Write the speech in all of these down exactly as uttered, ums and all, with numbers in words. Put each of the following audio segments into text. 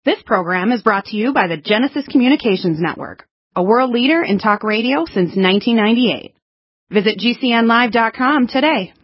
This program is brought to you by the Genesis Communications Network, a world leader in talk radio since nineteen ninety-eight. Visit G C N live dot com today.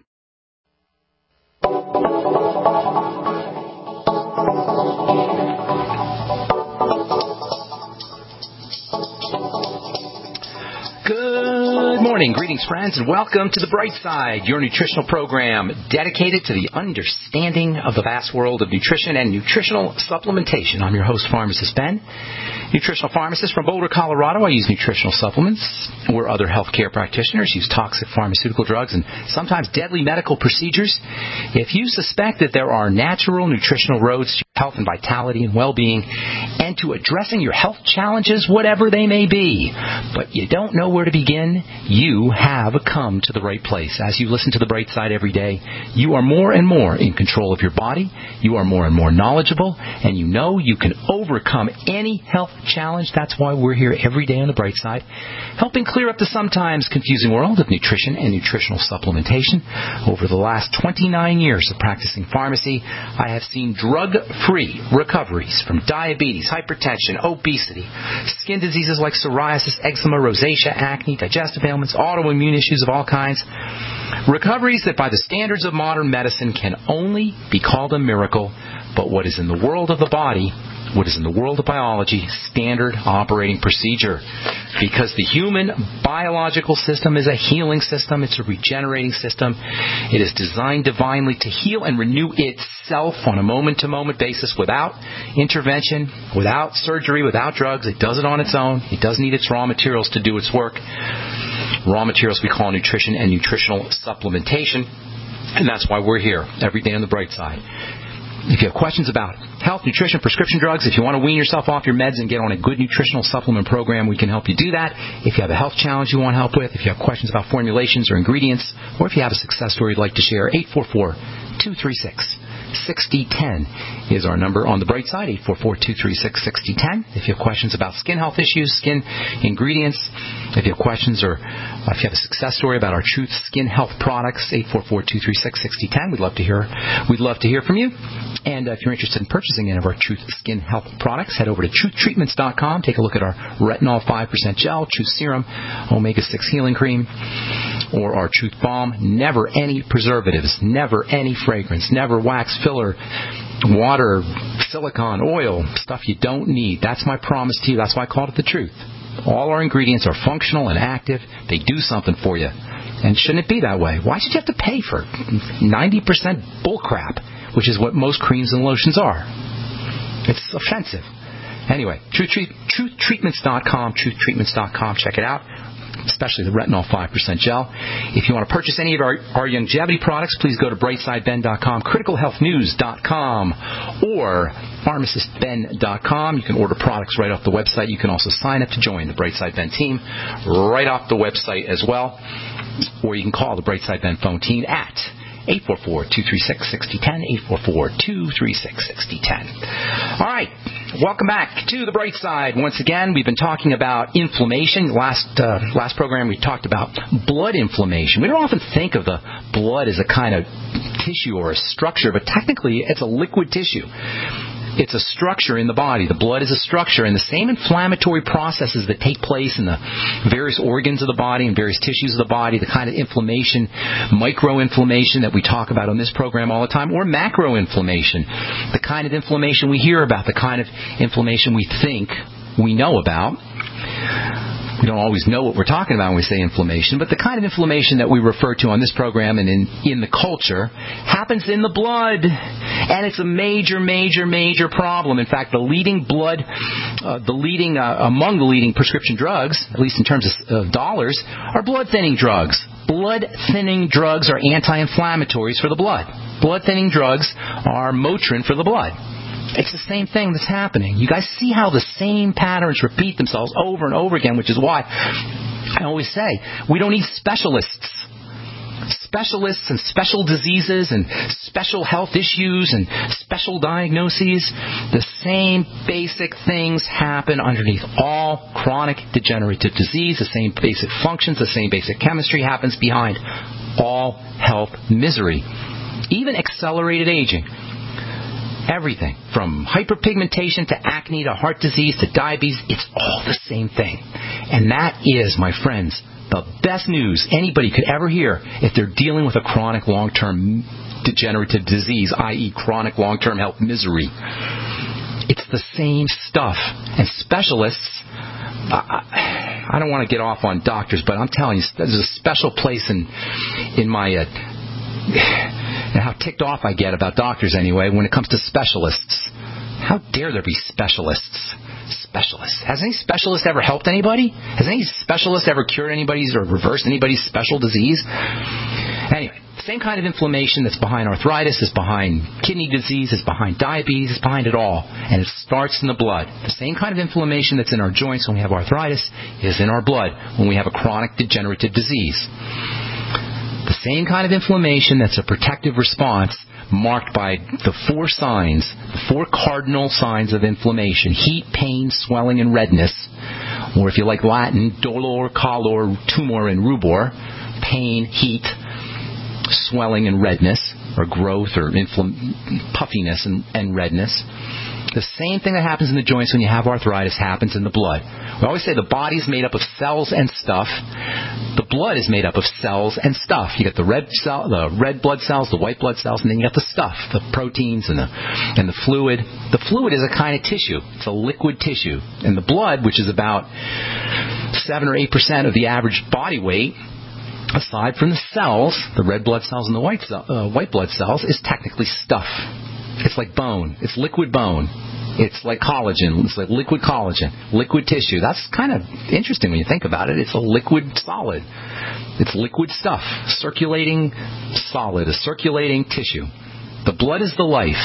Good morning, greetings friends, and welcome to The Bright Side, your nutritional program dedicated to the understanding of the vast world of nutrition and nutritional supplementation. I'm your host, Pharmacist Ben, nutritional pharmacist from Boulder, Colorado. I use nutritional supplements where other healthcare practitioners use toxic pharmaceutical drugs and sometimes deadly medical procedures. If you suspect that there are natural nutritional roads to health and vitality and well-being and to addressing your health challenges, whatever they may be, but you don't know where to begin, you have come to the right place. As you listen to The Bright Side every day, you are more and more in control of your body, you are more and more knowledgeable, and you know you can overcome any health challenge. That's why we're here every day on The Bright Side, helping clear up the sometimes confusing world of nutrition and nutritional supplementation. Over the last twenty-nine years of practicing pharmacy, I have seen drug-free recoveries from diabetes, hypertension, obesity, skin diseases like psoriasis, eczema, rosacea, acne, digestive ailments, autoimmune issues of all kinds. Recoveries that by the standards of modern medicine can only be called a miracle, but what is in the world of the body, what is in the world of biology, standard operating procedure. Because the human biological system is a healing system. It's a regenerating system. It is designed divinely to heal and renew itself on a moment-to-moment basis without intervention, without surgery, without drugs. It does it on its own. It doesn't need its raw materials to do its work. Raw materials we call nutrition and nutritional supplementation. And that's why we're here every day on The Bright Side. If you have questions about health, nutrition, prescription drugs, if you want to wean yourself off your meds and get on a good nutritional supplement program, we can help you do that. If you have a health challenge you want help with, if you have questions about formulations or ingredients, or if you have a success story you'd like to share, eight four four, two three six, six zero one zero is our number on The Bright Side, eight four four, two three six, six zero one zero. If you have questions about skin health issues, skin ingredients, if you have questions or uh, if you have a success story about our Truth Skin Health products, eight four four, two three six, six zero one zero. We'd love to hear we'd love to hear from you. And uh, if you're interested in purchasing any of our Truth Skin Health products, head over to truth treatments dot com. Take a look at our Retinol five percent Gel, Truth Serum, Omega six Healing Cream, or our Truth Balm. Never any preservatives, never any fragrance, never wax filler, water, silicone, oil, stuff you don't need. That's my promise to you. That's why I called it the truth. All our ingredients are functional and active. They do something for you. And shouldn't it be that way? Why should you have to pay for ninety percent bullcrap, which is what most creams and lotions are? It's offensive. Anyway, truth treatments dot com, truth treatments dot com. Check it out, especially the Retinol five percent Gel. If you want to purchase any of our, our longevity products, please go to bright side ben dot com, critical health news dot com, or pharmacist ben dot com. You can order products right off the website. You can also sign up to join the Brightside Ben team right off the website as well. Or you can call the Brightside Ben phone team at eight four four, two three six, six zero one zero, eight four four, two three six, six zero one zero. All right, welcome back to The Bright Side. Once again, we've been talking about inflammation. Last uh, last program, we talked about blood inflammation. We don't often think of the blood as a kind of tissue or a structure, but technically it's a liquid tissue. It's a structure in the body. The blood is a structure, and the same inflammatory processes that take place in the various organs of the body and various tissues of the body, the kind of inflammation, microinflammation that we talk about on this program all the time, or macroinflammation, the kind of inflammation we hear about, the kind of inflammation we think we know about. We don't always know what we're talking about when we say inflammation, but the kind of inflammation that we refer to on this program and in, in the culture happens in the blood, and it's a major, major, major problem. In fact, the leading blood, uh, the leading uh, among the leading prescription drugs, at least in terms of uh, dollars, are blood-thinning drugs. Blood-thinning drugs are anti-inflammatories for the blood. Blood-thinning drugs are Motrin for the blood. It's the same thing that's happening. You guys see how the same patterns repeat themselves over and over again, which is why I always say we don't need specialists. Specialists and special diseases and special health issues and special diagnoses. The same basic things happen underneath all chronic degenerative disease. The same basic functions, the same basic chemistry happens behind all health misery. Even accelerated aging. Everything from hyperpigmentation to acne to heart disease to diabetes, it's all the same thing. And that is, my friends, the best news anybody could ever hear if they're dealing with a chronic long-term degenerative disease, that is chronic long-term health misery. It's the same stuff. And specialists, I, I don't want to get off on doctors, but I'm telling you, there's a special place in in my... Uh, and how ticked off I get about doctors anyway when it comes to specialists. How dare there be specialists? Specialists. Has any specialist ever helped anybody? Has any specialist ever cured anybody's or reversed anybody's special disease? Anyway, the same kind of inflammation that's behind arthritis is behind kidney disease, is behind diabetes, is behind it all. And it starts in the blood. The same kind of inflammation that's in our joints when we have arthritis is in our blood when we have a chronic degenerative disease. The same kind of inflammation that's a protective response marked by the four signs, the four cardinal signs of inflammation: heat, pain, swelling, and redness. Or if you like Latin, dolor, calor, tumor, and rubor. Pain, heat, swelling, and redness, or growth, or infl- puffiness and, and redness. The same thing that happens in the joints when you have arthritis happens in the blood. We always say the body's made up of cells and stuff. The blood is made up of cells and stuff. You got the red cell, the red blood cells, the white blood cells, and then you got the stuff, the proteins and the and the fluid. The fluid is a kind of tissue. It's a liquid tissue. And the blood, which is about seven or eight percent of the average body weight, aside from the cells, the red blood cells and the white cell, uh, white blood cells, is technically stuff. It's like bone. It's liquid bone. It's like collagen. It's like liquid collagen, liquid tissue. That's kind of interesting when you think about it. It's a liquid solid. It's liquid stuff, circulating solid, a circulating tissue. The blood is the life.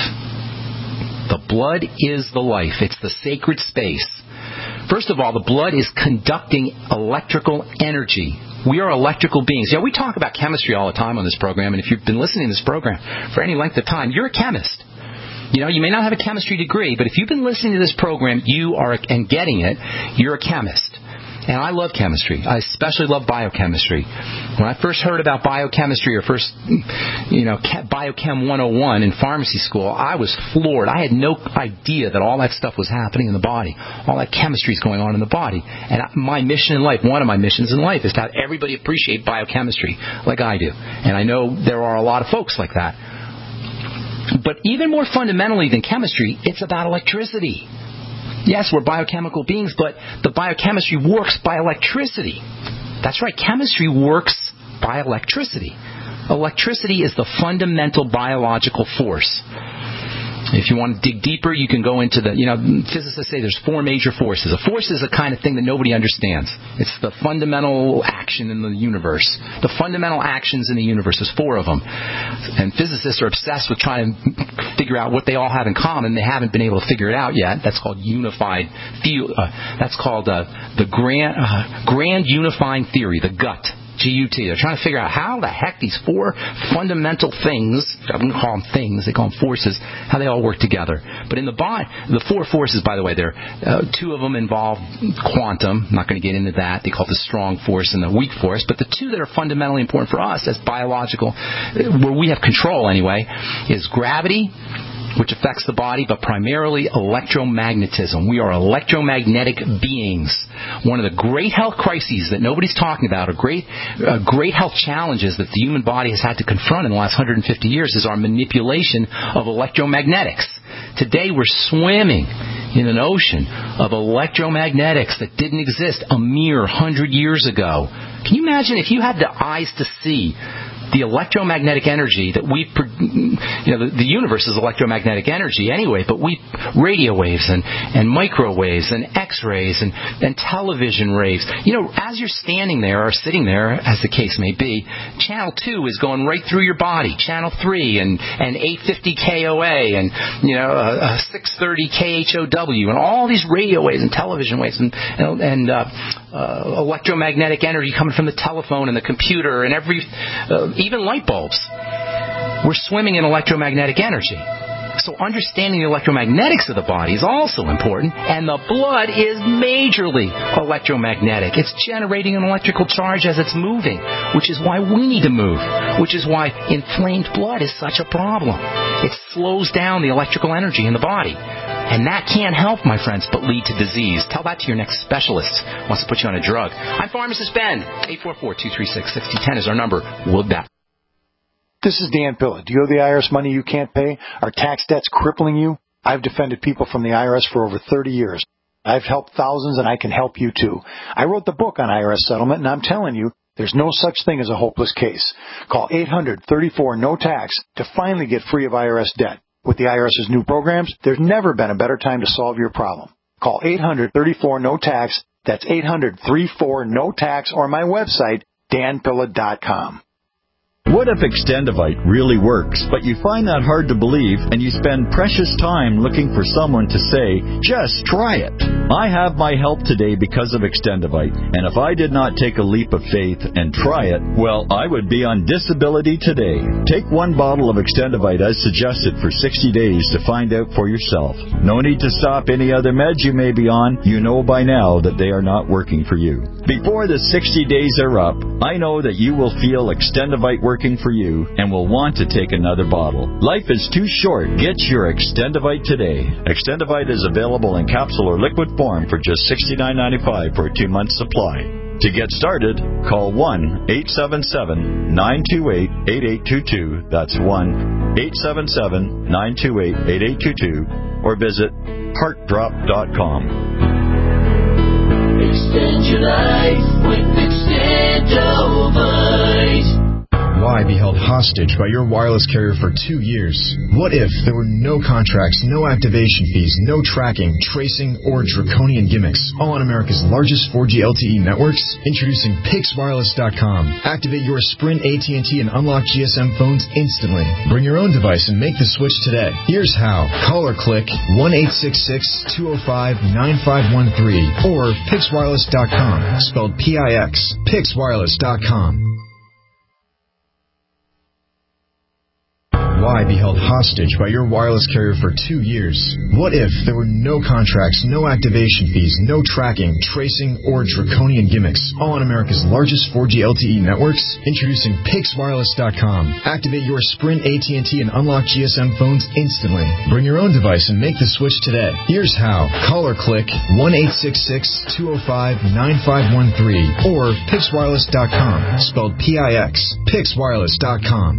The blood is the life. It's the sacred space. First of all, the blood is conducting electrical energy. We are electrical beings. Yeah, we talk about chemistry all the time on this program, and if you've been listening to this program for any length of time, you're a chemist. You know, you may not have a chemistry degree, but if you've been listening to this program, you are, and getting it, you're a chemist. And I love chemistry. I especially love biochemistry. When I first heard about biochemistry, or first, you know, Biochem one oh one in pharmacy school, I was floored. I had no idea that all that stuff was happening in the body. All that chemistry is going on in the body. And my mission in life, one of my missions in life, is to have everybody appreciate biochemistry like I do. And I know there are a lot of folks like that. But even more fundamentally than chemistry, it's about electricity. Yes, we're biochemical beings, but the biochemistry works by electricity. That's right, chemistry works by electricity. Electricity is the fundamental biological force. If you want to dig deeper, you can go into the, you know, physicists say there's four major forces. A force is a kind of thing that nobody understands. It's the fundamental action in the universe. The fundamental actions in the universe, there's four of them. And physicists are obsessed with trying to figure out what they all have in common. They haven't been able to figure it out yet. That's called unified, uh, that's called uh, the grand, uh, grand unifying theory, the G U T. G U T. They're trying to figure out how the heck these four fundamental things, I wouldn't call them things, they call them forces, how they all work together. But in the body, the four forces, by the way, there, uh, two of them involve quantum. I'm not going to get into that. They call it the strong force and the weak force. But the two that are fundamentally important for us as biological, where we have control anyway, is gravity, which affects the body, but primarily electromagnetism. We are electromagnetic beings. One of the great health crises that nobody's talking about, or great, uh, great health challenges that the human body has had to confront in the last one hundred fifty years, is our manipulation of electromagnetics. Today we're swimming in an ocean of electromagnetics that didn't exist a mere one hundred years ago. Can you imagine if you had the eyes to see the electromagnetic energy that we, you know, the, the universe is electromagnetic energy anyway, but we, radio waves and, and microwaves and X-rays and, and television rays. You know, as you're standing there or sitting there, as the case may be, channel two is going right through your body. Channel three and, and eight fifty K O A and, you know, uh, six thirty K H O W and all these radio waves and television waves and, and, and uh, uh, electromagnetic energy coming from the telephone and the computer and every... Uh, even light bulbs. We're swimming in electromagnetic energy. So understanding the electromagnetics of the body is also important, and the blood is majorly electromagnetic. It's generating an electrical charge as it's moving, which is why we need to move, which is why inflamed blood is such a problem. It slows down the electrical energy in the body. And that can't help, my friends, but lead to disease. Tell that to your next specialist who wants to put you on a drug. I'm Pharmacist Ben. eight four four, two three six, six zero one zero is our number. We'll be back. This is Dan Pilla. Do you owe the I R S money you can't pay? Are tax debts crippling you? I've defended people from the I R S for over thirty years. I've helped thousands, and I can help you, too. I wrote the book on I R S settlement, and I'm telling you, there's no such thing as a hopeless case. Call eight hundred, thirty-four, no tax to finally get free of I R S debt. With the IRS's new programs, there's never been a better time to solve your problem. Call eight hundred, thirty-four, no tax. That's eight hundred, thirty-four, no tax, or my website, dan pilla dot com. What if Extendivite really works, but you find that hard to believe and you spend precious time looking for someone to say, just try it? I have my help today because of Extendivite, and if I did not take a leap of faith and try it, well, I would be on disability today. Take one bottle of Extendivite as suggested for sixty days to find out for yourself. No need to stop any other meds you may be on. You know by now that they are not working for you. Before the sixty days are up, I know that you will feel Extendivite working for you and will want to take another bottle. Life is too short. Get your Extendivite today. Extendivite is available in capsule or liquid form for just sixty-nine ninety-five for a two-month supply. To get started, call one eight seven seven, nine two eight, eight eight two two. That's one eight seven seven, nine two eight, eight eight two two, or visit heart drop dot com. Extend your life with Extendivite. Why be held hostage by your wireless carrier for two years? What if there were no contracts, no activation fees, no tracking, tracing, or draconian gimmicks, all on America's largest four G L T E networks? Introducing Pix Wireless dot com. Activate your Sprint, A T and T, and unlock G S M phones instantly. Bring your own device and make the switch today. Here's how. Call or click one eight six six, two oh five, nine five one three or Pix Wireless dot com, spelled P I X. Pix Wireless dot com. Why be held hostage by your wireless carrier for two years? What if there were no contracts, no activation fees, no tracking, tracing, or draconian gimmicks, all on America's largest four G L T E networks? Introducing Pix Wireless dot com. Activate your Sprint, A T and T, and unlock G S M phones instantly. Bring your own device and make the switch today. Here's how. Call or click one eight six six, two oh five, nine five one three or Pix Wireless dot com, spelled P I X. Pix Wireless dot com.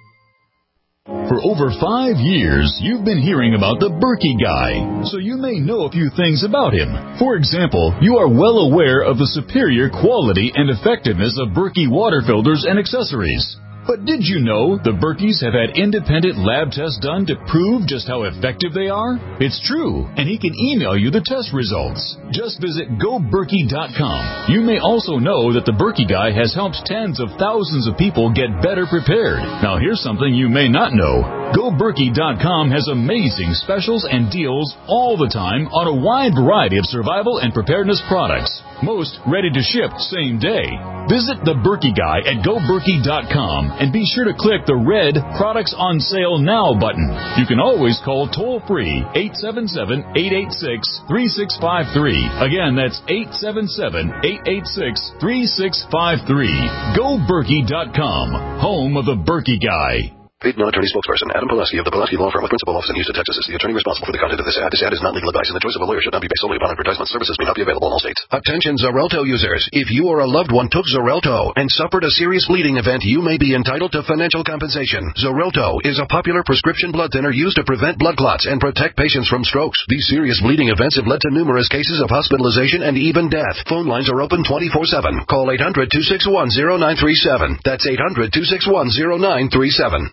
For over five years, you've been hearing about the Berkey guy, so you may know a few things about him. For example, you are well aware of the superior quality and effectiveness of Berkey water filters and accessories. But did you know the Berkeys have had independent lab tests done to prove just how effective they are? It's true, and he can email you the test results. Just visit go berkey dot com. You may also know that the Berkey guy has helped tens of thousands of people get better prepared. Now here's something you may not know. go berkey dot com has amazing specials and deals all the time on a wide variety of survival and preparedness products. Most ready to ship same day. Visit the Berkey guy at go berkey dot com and be sure to click the red Products on Sale Now button. You can always call toll-free eight seven seven, eight eight six, three six five three. Again, that's eight seven seven, eight eight six, three six five three. go berkey dot com, home of the Berkey guy. Paid non-attorney spokesperson Adam Pulaski of the Pulaski Law Firm with principal office in Houston, Texas is the attorney responsible for the content of this ad. This ad is not legal advice, and the choice of a lawyer should not be based solely upon advertisement. Services may not be available in all states. Attention Xarelto users. If you or a loved one took Xarelto and suffered a serious bleeding event, you may be entitled to financial compensation. Xarelto is a popular prescription blood thinner used to prevent blood clots and protect patients from strokes. These serious bleeding events have led to numerous cases of hospitalization and even death. Phone lines are open twenty-four seven. Call eight hundred, two six one, zero nine three seven. That's eight hundred, two six one, zero nine three seven.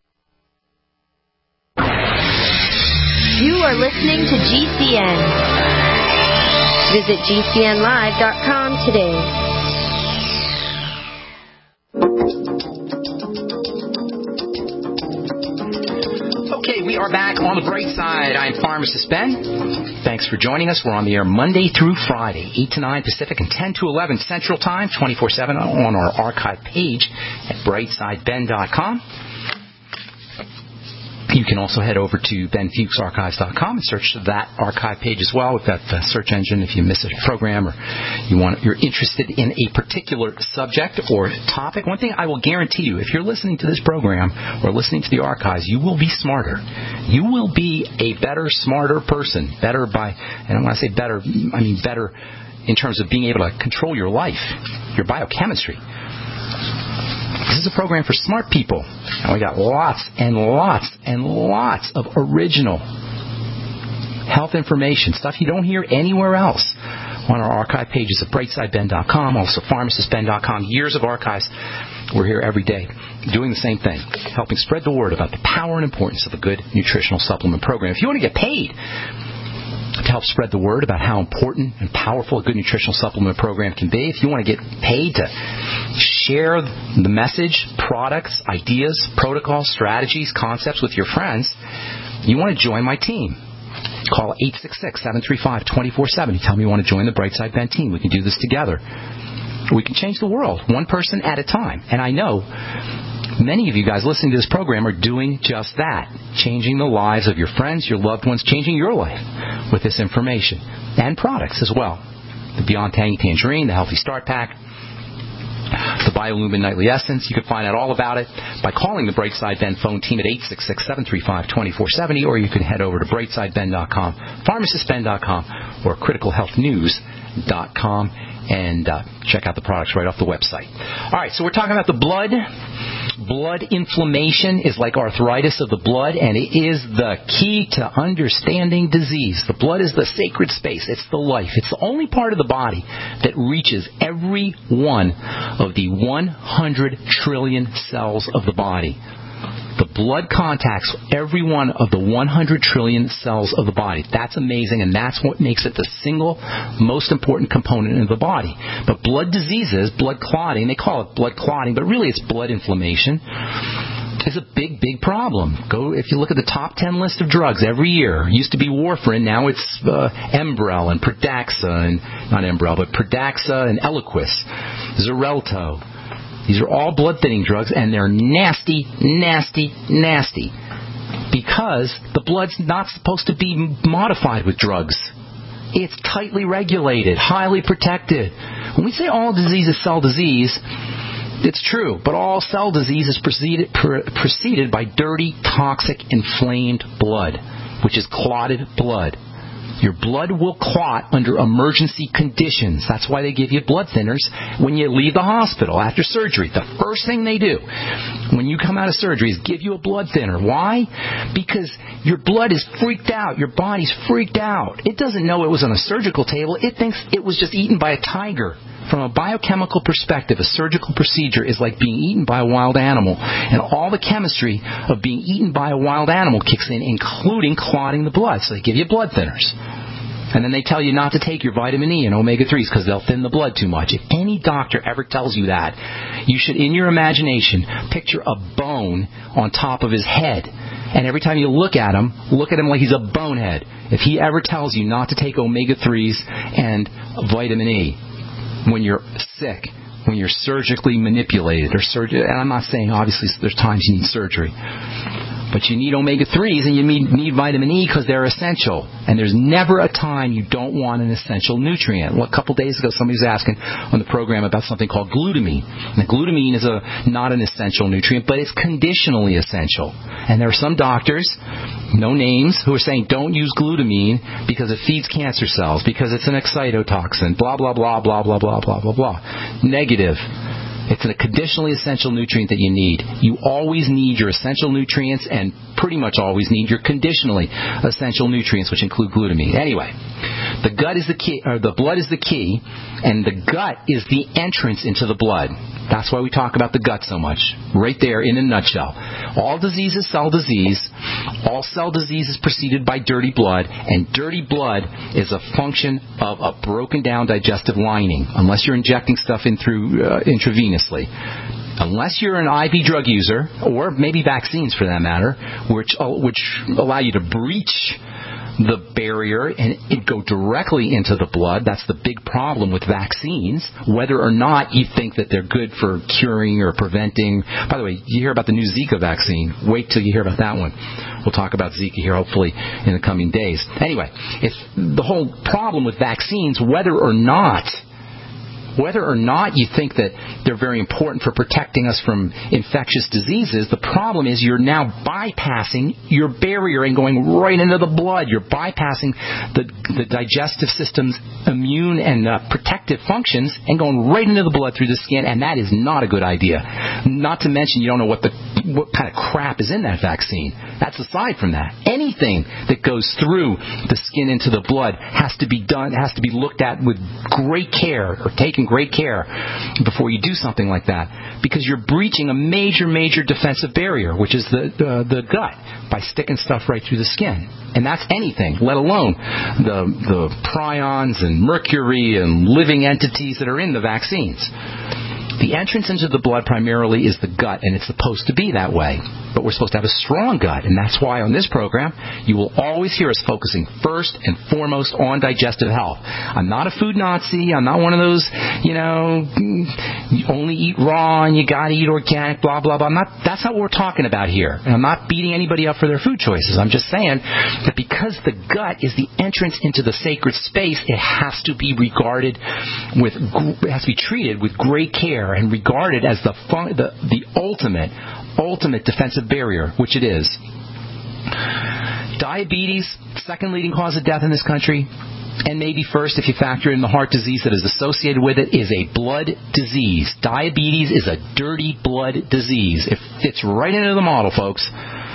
You are listening to G C N. Visit G C N live dot com today. Okay, we are back on the bright side. I'm Pharmacist Ben. Thanks for joining us. We're on the air Monday through Friday, eight to nine Pacific and ten to eleven Central Time, twenty-four seven on our archive page at bright side ben dot com. You can also head over to ben fuchs archives dot com and search that archive page as well. We've got the search engine if you miss a program or you want, you're interested in a particular subject or topic. One thing I will guarantee you, if you're listening to this program or listening to the archives, you will be smarter. You will be a better, smarter person. Better by, and when I say better, I mean better in terms of being able to control your life, your biochemistry. This is a program for smart people. And we got lots and lots and lots of original health information, stuff you don't hear anywhere else on our archive pages at brightside ben dot com, also pharmacist ben dot com. Years of archives. We're here every day doing the same thing, helping spread the word about the power and importance of a good nutritional supplement program. If you want to get paid to help spread the word about how important and powerful a good nutritional supplement program can be, if you want to get paid to share the message, products, ideas, protocols, strategies, concepts with your friends, you want to join my team. Call eight six six, seven three five, two four seven zero. Tell me you want to join the Brightside Ben team. We can do this together. We can change the world, one person at a time. And I know many of you guys listening to this program are doing just that, changing the lives of your friends, your loved ones, changing your life with this information and products as well. The Beyond Tangy Tangerine, the Healthy Start Pack, the BioLumin Nightly Essence. You can find out all about it by calling the Brightside Ben phone team at eight six six, seven three five, two four seven zero, or you can head over to brightside ben dot com, pharmacist ben dot com, or critical health news dot com. And uh, check out the products right off the website. All right, so we're talking about the blood. Blood inflammation is like arthritis of the blood, and it is the key to understanding disease. The blood is the sacred space. It's the life. It's the only part of the body that reaches every one of the one hundred trillion cells of the body. The blood contacts every one of the one hundred trillion cells of the body. That's amazing, and that's what makes it the single most important component of the body. But blood diseases, blood clotting, they call it blood clotting, but really it's blood inflammation, is a big, big problem. Go if you look at the top ten list of drugs every year. It used to be warfarin, now it's uh, Enbrel and Pradaxa, and not Enbrel, but Pradaxa and Eliquis, Xarelto. These are all blood-thinning drugs, and they're nasty, nasty, nasty, because the blood's not supposed to be modified with drugs. It's tightly regulated, highly protected. When we say all disease is cell disease, it's true, but all cell disease is preceded, pre- preceded by dirty, toxic, inflamed blood, which is clotted blood. Your blood will clot under emergency conditions. That's why they give you blood thinners when you leave the hospital after surgery. The first thing they do when you come out of surgery is give you a blood thinner. Why? Because your blood is freaked out. Your body's freaked out. It doesn't know it was on a surgical table. It thinks it was just eaten by a tiger. From a biochemical perspective, a surgical procedure is like being eaten by a wild animal. And all the chemistry of being eaten by a wild animal kicks in, including clotting the blood. So they give you blood thinners. And then they tell you not to take your vitamin E and omega threes because they'll thin the blood too much. If any doctor ever tells you that, you should, in your imagination, picture a bone on top of his head. And every time you look at him, look at him like he's a bonehead. If he ever tells you not to take omega threes and vitamin E when you're sick, when you're surgically manipulated, or surgery, and I'm not saying obviously there's times you need surgery, but you need omega threes and you need, need vitamin E because they're essential. And there's never a time you don't want an essential nutrient. Well, a couple days ago, somebody was asking on the program about something called glutamine. And glutamine is a not an essential nutrient, but it's conditionally essential. And there are some doctors, no names, who are saying don't use glutamine because it feeds cancer cells, because it's an excitotoxin, blah, blah, blah, blah, blah, blah, blah, blah, blah. Negative. It's a conditionally essential nutrient that you need. You always need your essential nutrients and pretty much always need your conditionally essential nutrients, which include glutamine. Anyway, the gut is the key, or the blood is the key, and the gut is the entrance into the blood. That's why we talk about the gut so much. Right there in a nutshell. All disease is cell disease. All cell disease is preceded by dirty blood, and dirty blood is a function of a broken down digestive lining, unless you're injecting stuff in through uh, intravenously. Unless you're an I V drug user, or maybe vaccines for that matter, which uh, which allow you to breach the barrier and it go directly into the blood. That's the big problem with vaccines, whether or not you think that they're good for curing or preventing. By the way, you hear about the new Zika vaccine. Wait till you hear about that one. We'll talk about Zika here hopefully in the coming days. Anyway, it's the whole problem with vaccines, whether or not Whether or not you think that they're very important for protecting us from infectious diseases, the problem is you're now bypassing your barrier and going right into the blood. You're bypassing the, the digestive system's immune and uh, protective functions and going right into the blood through the skin, and that is not a good idea. Not to mention you don't know what the what kind of crap is in that vaccine. That's aside from that. Anything that goes through the skin into the blood has to be done, has to be looked at with great care or taken great care before you do something like that, because you're breaching a major, major defensive barrier, which is the uh, the gut, by sticking stuff right through the skin. And that's anything, let alone the the prions and mercury and living entities that are in the vaccines. The entrance into the blood primarily is the gut, and it's supposed to be that way. But we're supposed to have a strong gut, and that's why on this program you will always hear us focusing first and foremost on digestive health. I'm not a food Nazi. I'm not one of those, you know, you only eat raw and you got to eat organic, blah, blah, blah. I'm not, that's not what we're talking about here. And I'm not beating anybody up for their food choices. I'm just saying that because the gut is the entrance into the sacred space, it has to be regarded with, it has to be treated with great care and regarded as the fun, the, the ultimate, ultimate defensive barrier, which it is. Diabetes, second leading cause of death in this country, and maybe first if you factor in the heart disease that is associated with it, is a blood disease. Diabetes is a dirty blood disease. It fits right into the model, folks.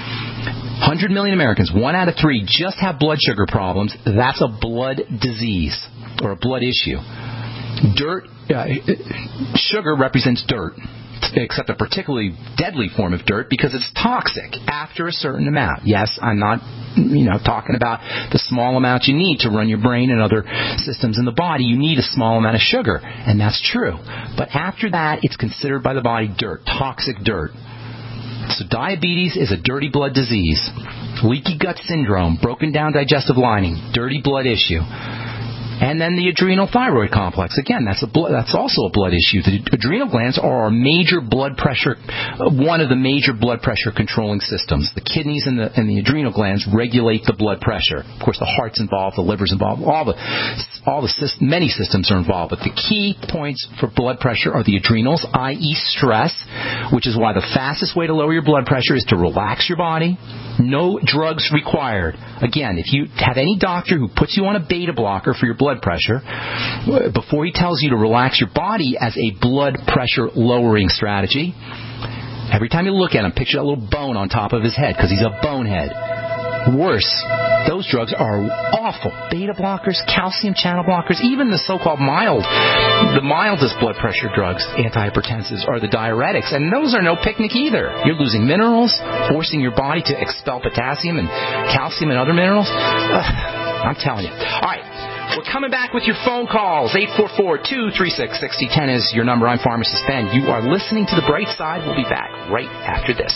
one hundred million Americans, one out of three, just have blood sugar problems. That's a blood disease or a blood issue. Dirt, uh, sugar represents dirt, except a particularly deadly form of dirt because it's toxic after a certain amount. Yes, I'm not, you know, talking about the small amount you need to run your brain and other systems in the body. You need a small amount of sugar, and that's true. But after that, it's considered by the body dirt, toxic dirt. So diabetes is a dirty blood disease. Leaky gut syndrome, broken down digestive lining, dirty blood issue. And then the adrenal thyroid complex. Again, that's a blood, that's also a blood issue. The adrenal glands are our major blood pressure, one of the major blood pressure controlling systems. The kidneys and the, and the adrenal glands regulate the blood pressure. Of course, the heart's involved, the liver's involved, all the, all the many systems are involved. But the key points for blood pressure are the adrenals, that is stress, which is why the fastest way to lower your blood pressure is to relax your body. No drugs required. Again, if you have any doctor who puts you on a beta blocker for your blood pressure, before he tells you to relax your body as a blood pressure lowering strategy, every time you look at him, picture that little bone on top of his head, because he's a bonehead. Worse, those drugs are awful. Beta blockers, calcium channel blockers, even the so-called mild, the mildest blood pressure drugs, antihypertensives, are the diuretics, and those are no picnic either. You're losing minerals, forcing your body to expel potassium and calcium and other minerals. Ugh, I'm telling you. All right. We're coming back with your phone calls. eight four four, two three six, six zero one zero is your number. I'm Pharmacist Ben. You are listening to The Bright Side. We'll be back right after this.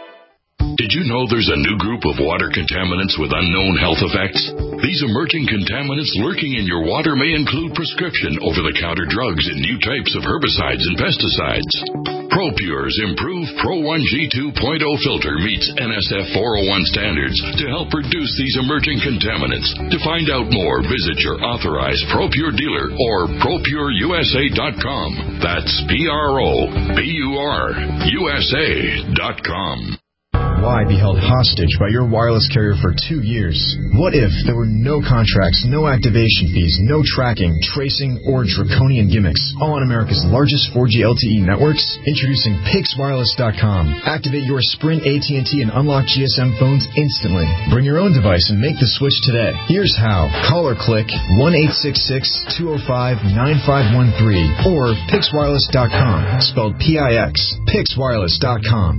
Did you know there's a new group of water contaminants with unknown health effects? These emerging contaminants lurking in your water may include prescription over-the-counter drugs and new types of herbicides and pesticides. ProPure's improved Pro one G two point oh filter meets N S F four oh one standards to help reduce these emerging contaminants. To find out more, visit your authorized ProPure dealer or pro pure U S A dot com. That's P R O P U R U S A dot com. Why be held hostage by your wireless carrier for two years? What if there were no contracts, no activation fees, no tracking, tracing, or draconian gimmicks, all on America's largest four G L T E networks? Introducing Pix Wireless dot com. Activate your Sprint, A T and T, and unlock G S M phones instantly. Bring your own device and make the switch today. Here's how. Call or click one eight six six, two oh five, nine five one three or Pix Wireless dot com, spelled P I X. Pix Wireless dot com.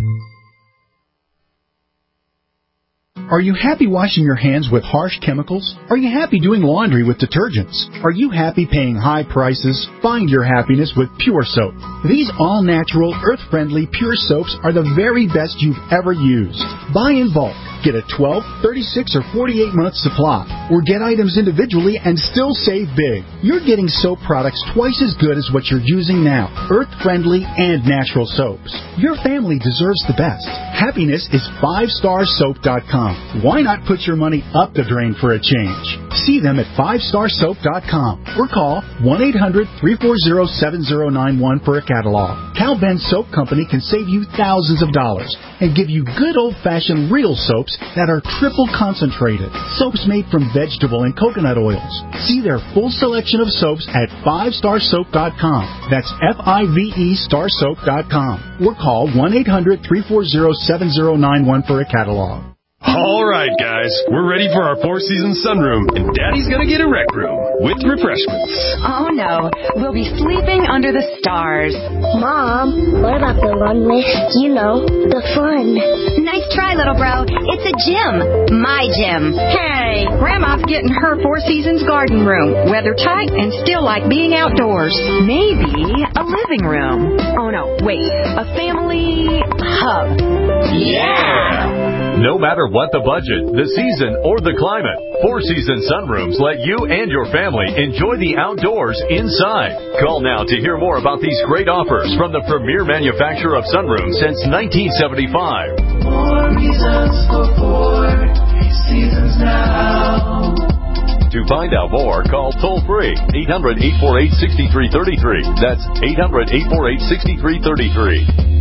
Are you happy washing your hands with harsh chemicals? Are you happy doing laundry with detergents? Are you happy paying high prices? Find your happiness with Pure Soap. These all-natural, earth-friendly Pure Soaps are the very best you've ever used. Buy in bulk. Get a twelve, thirty-six, or forty-eight month supply, or get items individually and still save big. You're getting soap products twice as good as what you're using now. Earth-friendly and natural soaps. Your family deserves the best. Happiness is five star soap dot com. Why not put your money up the drain for a change? See them at five star soap dot com or call one eight hundred, three four zero, seven zero nine one for a catalog. Cal Ben Soap Company can save you thousands of dollars and give you good old-fashioned real soaps that are triple concentrated. Soaps made from vegetable and coconut oils. See their full selection of soaps at five star soap dot com. That's F I V E star soap dot com. Or call one eight hundred, three four zero, seven zero nine one for a catalog. All right, guys, we're ready for our Four Seasons sunroom, and Daddy's gonna get a rec room with refreshments. Oh, no. We'll be sleeping under the stars. Mom, what about the runway? You know, the fun. Nice try, little bro. It's a gym. My gym. Hey, Grandma's getting her Four Seasons garden room. Weather tight and still like being outdoors. Maybe a living room. Oh, no, wait. A family hub. Yeah! No matter what the budget, the season, or the climate, Four Seasons Sunrooms let you and your family enjoy the outdoors inside. Call now to hear more about these great offers from the premier manufacturer of sunrooms since nineteen seventy-five. More reasons for Four Seasons now. To find out more, call toll-free eight hundred, eight four eight, six three three three. That's eight hundred, eight four eight, six three three three.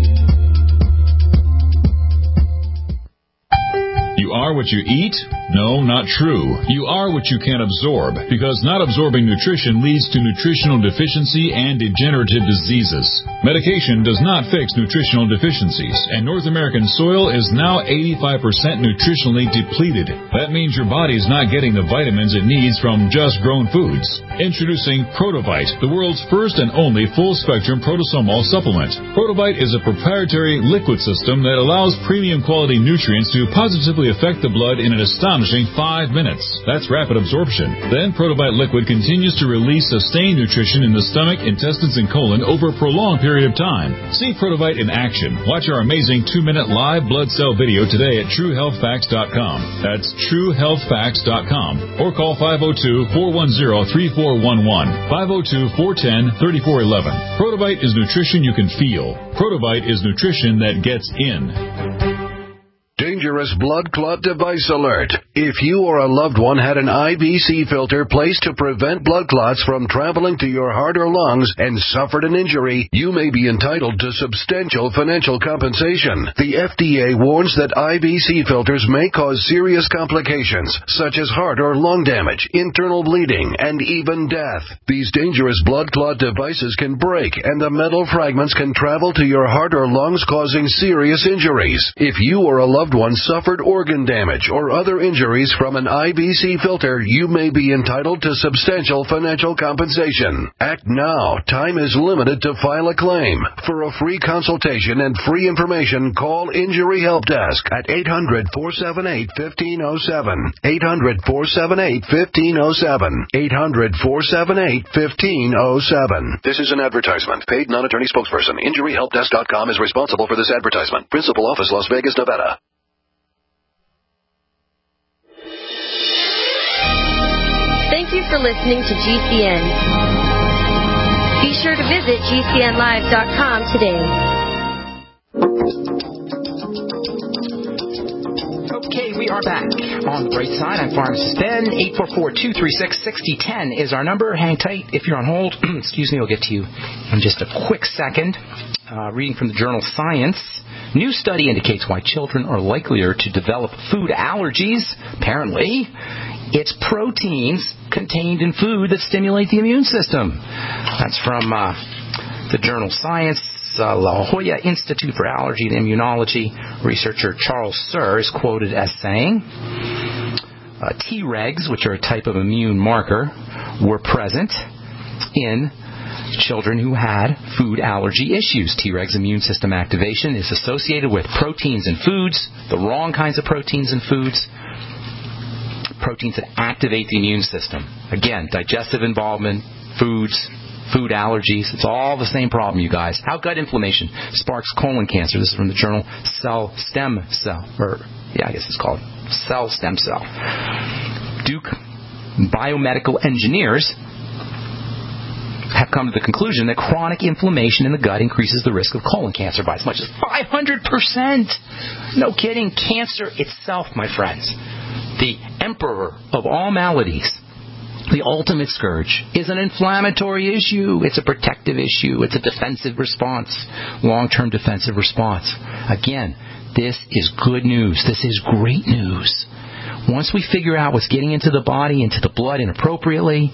You are what you eat? No, not true. You are what you can absorb, because not absorbing nutrition leads to nutritional deficiency and degenerative diseases. Medication does not fix nutritional deficiencies, and North American soil is now eighty-five percent nutritionally depleted. That means your body's not getting the vitamins it needs from just grown foods. Introducing Protovite, the world's first and only full-spectrum protosomal supplement. Protovite is a proprietary liquid system that allows premium quality nutrients to positively affect the blood in an astonishing five minutes. That's rapid absorption. Then Protovite liquid continues to release sustained nutrition in the stomach, intestines, and colon over a prolonged period of time. See Protovite in action. Watch our amazing two-minute live blood cell video today at true health facts dot com. That's true health facts dot com. Or call five oh two, four one zero, three four one one, five oh two, four one zero, three four one one. Protovite is nutrition you can feel. Protovite is nutrition that gets in. Dangerous blood clot device alert. If you or a loved one had an I V C filter placed to prevent blood clots from traveling to your heart or lungs and suffered an injury, you may be entitled to substantial financial compensation. The F D A warns that I V C filters may cause serious complications, such as heart or lung damage, internal bleeding, and even death. These dangerous blood clot devices can break, and the metal fragments can travel to your heart or lungs, causing serious injuries. If you or a loved one suffered organ damage or other injuries from an I V C filter, you may be entitled to substantial financial compensation. Act now. Time is limited to file a claim. For a free consultation and free information, call Injury Help Desk at eight hundred, four seven eight, one five zero seven. eight hundred, four seven eight, one five zero seven. eight hundred, four seven eight, one five zero seven. This is an advertisement. Paid non-attorney spokesperson. Injury Help Desk dot com is responsible for this advertisement. Principal office, Las Vegas, Nevada. Thank you for listening to G C N. Be sure to visit G C N live dot com today. Okay, we are back on the bright side. I'm Pharmacist Ben. eight four four, two three six, six zero one zero is our number. Hang tight if you're on hold. Excuse me, we'll get to you in just a quick second. Uh, reading from the journal Science. New study indicates why children are likelier to develop food allergies. Apparently, it's proteins contained in food that stimulate the immune system. That's from uh, the journal Science. Uh, La Jolla Institute for Allergy and Immunology researcher Charles Sir is quoted as saying, uh, Tregs, which are a type of immune marker, were present in children who had food allergy issues. Tregs immune system activation is associated with proteins in foods, the wrong kinds of proteins in foods, proteins that activate the immune system. Again, digestive involvement, foods, food allergies, it's all the same problem, you guys. How gut inflammation sparks colon cancer. This is from the journal Cell Stem Cell, or yeah, I guess it's called cell stem cell. Duke biomedical engineers have come to the conclusion that chronic inflammation in the gut increases the risk of colon cancer by as much as five hundred percent. No kidding. Cancer itself, my friends, the emperor of all maladies, the ultimate scourge, is an inflammatory issue. It's a protective issue. It's a defensive response, long-term defensive response. Again, this is good news. This is great news. Once we figure out what's getting into the body, into the blood inappropriately,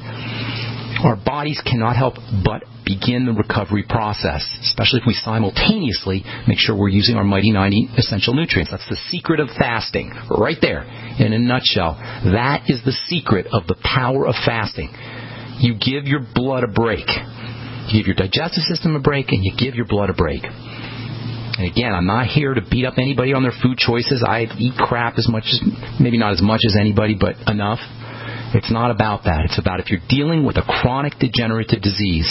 our bodies cannot help but begin the recovery process, especially if we simultaneously make sure we're using our Mighty ninety essential nutrients. That's the secret of fasting, right there, in a nutshell. That is the secret of the power of fasting. You give your blood a break. You give your digestive system a break, and you give your blood a break. And again, I'm not here to beat up anybody on their food choices. I eat crap as much as, maybe not as much as anybody, but enough. It's not about that. It's about if you're dealing with a chronic degenerative disease,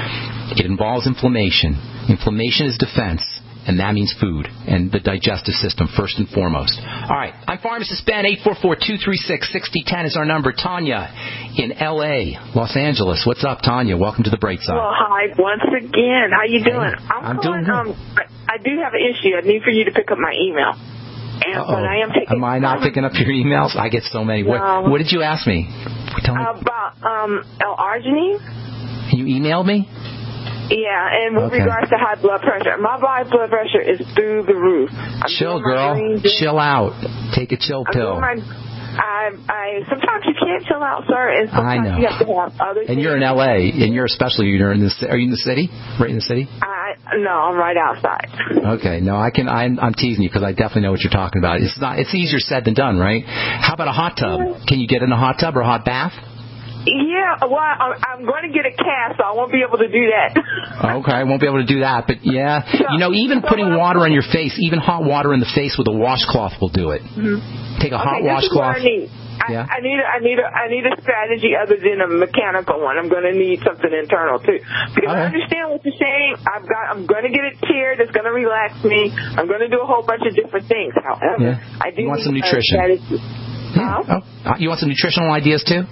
it involves inflammation. Inflammation is defense, and that means food and the digestive system first and foremost. All right, I'm Pharmacist Ben. eight four four, two three six, six zero one zero is our number. Tanya in L A, Los Angeles. What's up, Tanya? Welcome to the Bright Side. Well, hi once again. How you doing? Hey, I'm, I'm doing calling, good. Um, I, I do have an issue. I need for you to pick up my email. And, but I am, taking, am I not picking up your emails? I get so many. No. What, what did you ask me? Tell me. About um, L-arginine. You emailed me? Yeah, and with okay. regards to high blood pressure, my high blood pressure is through the roof. I'm chill, girl. Chill out. Take a chill I'm pill. My, I, I sometimes you can't chill out, sir, and sometimes I know. you have to have other. And things. you're in L A, and you're especially you're in the. Are you in the city? Right in the city? I no, I'm right outside. Okay, no, I can. I'm, I'm teasing you because I definitely know what you're talking about. It's not. It's easier said than done, right? How about a hot tub? Can you get in a hot tub or a hot bath? Yeah, well, I'm, I'm going to get a cast, so I won't be able to do that. Okay, I won't be able to do that, but yeah, so, you know, even so putting water on your face, even hot water in the face with a washcloth will do it. Mm-hmm. Take a okay, hot this washcloth. Is what I need. I, yeah. I need a, I need a, I need a strategy other than a mechanical one. I'm going to need something internal too, because okay. I understand what you're saying. I've got, I'm going to get it tiered. It's going to relax me. I'm going to do a whole bunch of different things. However, yeah. I do you want need some nutrition. A yeah. huh? Oh, you want some nutritional ideas too?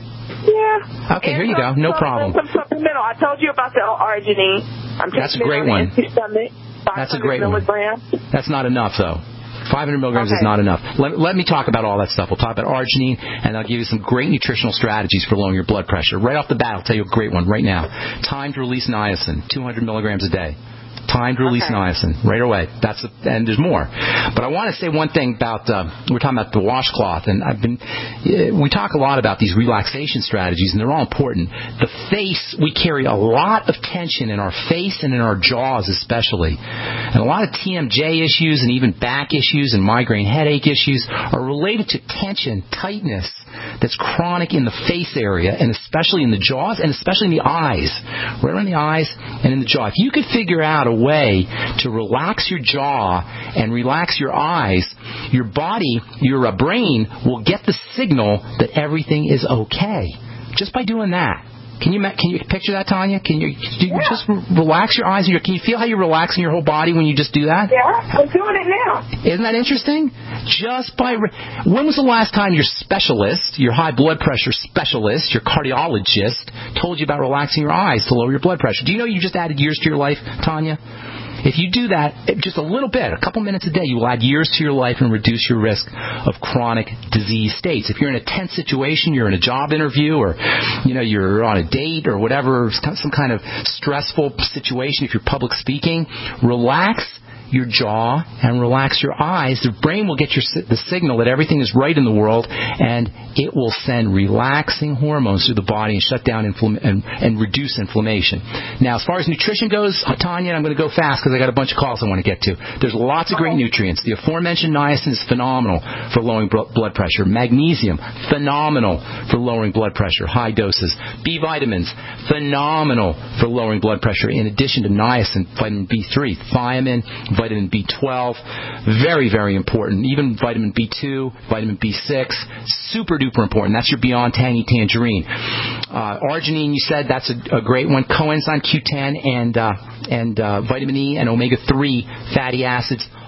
Yeah. Okay, and here you some, go. No some, problem. Some supplemental. I told you about the L-arginine. I'm That's a great on one. Stomach, That's a great milligrams. one. That's not enough, though. five hundred milligrams okay. is not enough. Let, let me talk about all that stuff. We'll talk about arginine, and I'll give you some great nutritional strategies for lowering your blood pressure. Right off the bat, I'll tell you a great one right now. Timed release niacin, two hundred milligrams a day. Timed release okay. niacin, right away. That's a, and there's more. But I want to say one thing about uh, we're talking about the washcloth, and I've been uh, we talk a lot about these relaxation strategies, and they're all important. The face, we carry a lot of tension in our face and in our jaws, especially, and a lot of T M J issues and even back issues and migraine headache issues are related to tension, tightness that's chronic in the face area, and especially in the jaws, and especially in the eyes, right around the eyes and in the jaw. If you could figure out a way to relax your jaw and relax your eyes, your body, your uh, brain will get the signal that everything is okay just by doing that. Can you can you picture that, Tanya? Can you, do you yeah. just relax your eyes? And your, can you feel how you're relaxing your whole body when you just do that? Yeah, I'm doing it now. Isn't that interesting? Just by when was the last time your specialist, your high blood pressure specialist, your cardiologist, told you about relaxing your eyes to lower your blood pressure? Do you know you just added years to your life, Tanya? If you do that just a little bit, a couple minutes a day, you will add years to your life and reduce your risk of chronic disease states. If you're in a tense situation, you're in a job interview, or you know you're on a date or whatever, some kind of stressful situation, if you're public speaking, relax your jaw and relax your eyes. The brain will get your the signal that everything is right in the world, and it will send relaxing hormones through the body and shut down infl- and, and reduce inflammation. Now, as far as nutrition goes, Tanya, I'm going to go fast because I got a bunch of calls I want to get to. There's lots of great nutrients. The aforementioned niacin is phenomenal for lowering blood pressure. Magnesium, phenomenal for lowering blood pressure, high doses. B vitamins, phenomenal for lowering blood pressure. In addition to niacin, vitamin B three, thiamine, vitamin B twelve, very, very important. Even vitamin B two, vitamin B six, super duper important. That's your Beyond Tangy Tangerine. Uh, arginine, you said, that's a, a great one. Coenzyme Q ten and uh, and uh, vitamin E and omega three fatty acids,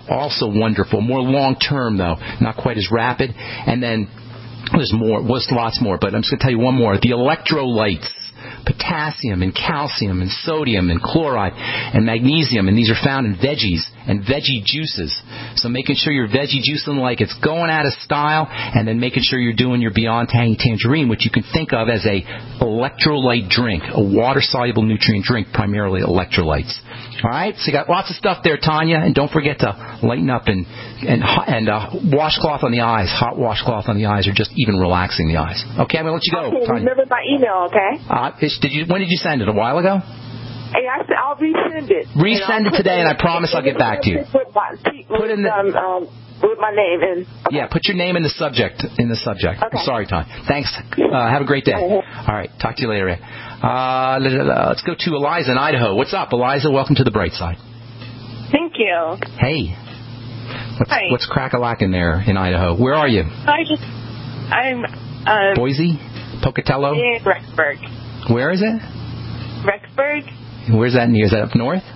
also wonderful. More long-term, though, not quite as rapid. And then there's more, was lots more, but I'm just going to tell you one more. The electrolytes. Potassium and calcium and sodium and chloride and magnesium, and these are found in veggies and veggie juices. So making sure you're veggie juicing like it's going out of style, and then making sure you're doing your Beyond Tangy Tangerine, which you can think of as a electrolyte drink, a water-soluble nutrient drink, primarily electrolytes. All right, so you got lots of stuff there, Tanya, and don't forget to lighten up and and and uh, washcloth on the eyes, hot washcloth on the eyes, or just even relaxing the eyes. Okay, I'm gonna let you go, okay, Tanya. Remember my email, okay? Uh, is, did you? When did you send it? A while ago? Hey, I said I'll resend it. Resend it today, and I promise I'll get back to you. With my, Put in the, um, um, with my name in. Okay. Yeah, put your name in the subject. In the subject. Okay. I'm sorry, Tom. Thanks. Uh, have a great day. All right. Talk to you later. Uh, let's go to Eliza in Idaho. What's up, Eliza? Welcome to the bright side. Thank you. Hey. What's, Hi. what's crack-a-lackin' there in Idaho? Where are you? I just, I'm, um... Boise? Pocatello? In Rexburg. Where is it? Rexburg. Where's that near? Is that up north?